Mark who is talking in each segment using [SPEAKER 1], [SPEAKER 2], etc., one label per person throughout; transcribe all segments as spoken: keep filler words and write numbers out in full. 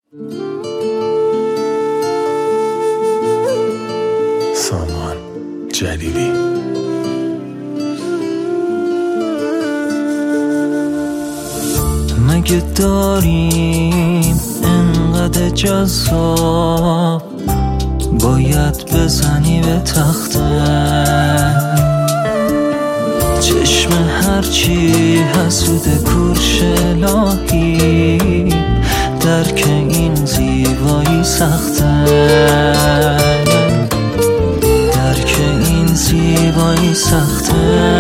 [SPEAKER 1] سامان جلیلی.
[SPEAKER 2] مگه داریم انقدر جذاب باید بزنی به تخته؟ چشم هرچی حسود کورش الهی درک این زیبایی سخته، درک این زیبایی سخته.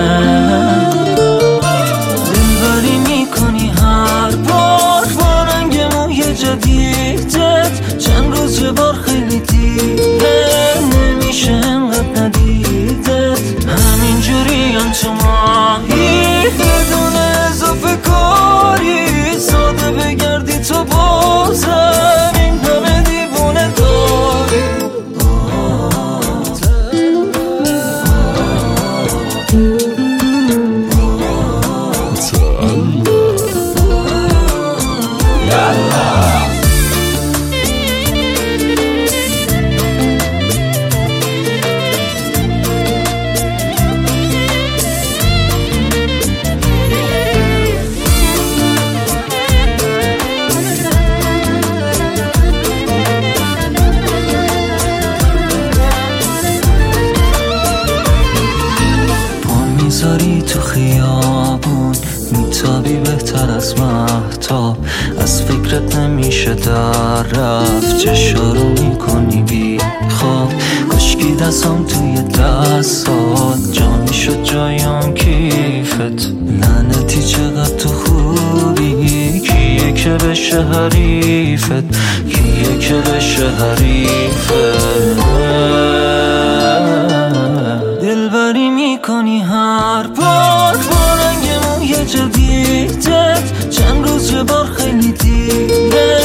[SPEAKER 2] دلبری میکنی هر بار با رنگ موی جدیدت، چند روز یه بار خیلی دیره نمیشه انقدر ندیدت. همینجوری هم تو ماهی بدون اضافه کاری، ساده بگردی تو بازم این همه دیوونه داری. میذاری تو خیابون میتابی بهتر از مهتاب، از فکرت نمیشه در رفت، چشا رو میکنی بی خواب. کشکی دستم توی دستات جا میشد جایم کیفت، لعنتی چقدر تو خوبی، کیه که بشه حریفت، کیه که بشه حریفت. دلبری میکنی هر بار با رنگ موی جدیدت، چند روز یه بار خیلی دیره